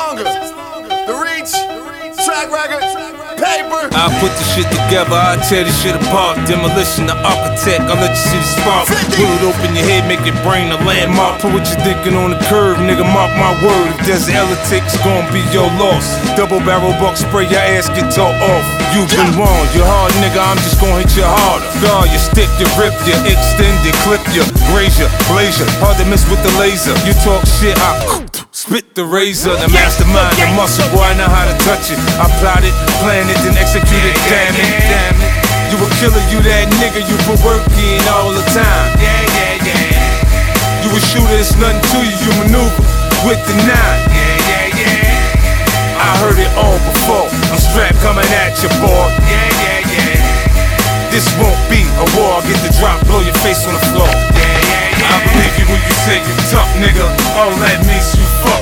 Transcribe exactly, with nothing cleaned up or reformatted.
longer. The reach, track record, paper. I put the shit together, I tear this shit apart. Demolition, the architect, I'll let you see the spark. Pull it open your head, make your brain a landmark. Put what you're thinking on the curve, nigga, mark my word. If there's an elevator, it's gon' be your loss. Double barrel buck spray, your ass get tore off. You've been wrong, you're hard, nigga, I'm just gon' hit you harder. Guard you, stick you, rip you, extend you, clip you, graze you, blaze you. Hard to miss with the laser. You talk shit, I spit the razor. The mastermind, the muscle, boy, I know how to touch it. I plotted, planned it, then executed, damn it, damn it. You a killer, you that nigga, you put work in all the time. Yeah, yeah, yeah. You a shooter, it's nothing to you, you maneuver with the nine. Yeah, yeah, yeah. I heard it all before. I'm strapped coming at you, boy. Yeah, yeah, yeah. This won't be a war. Get the drop, blow your face on the floor. Yeah, yeah, yeah. I believe you when you say you tough, nigga. All that means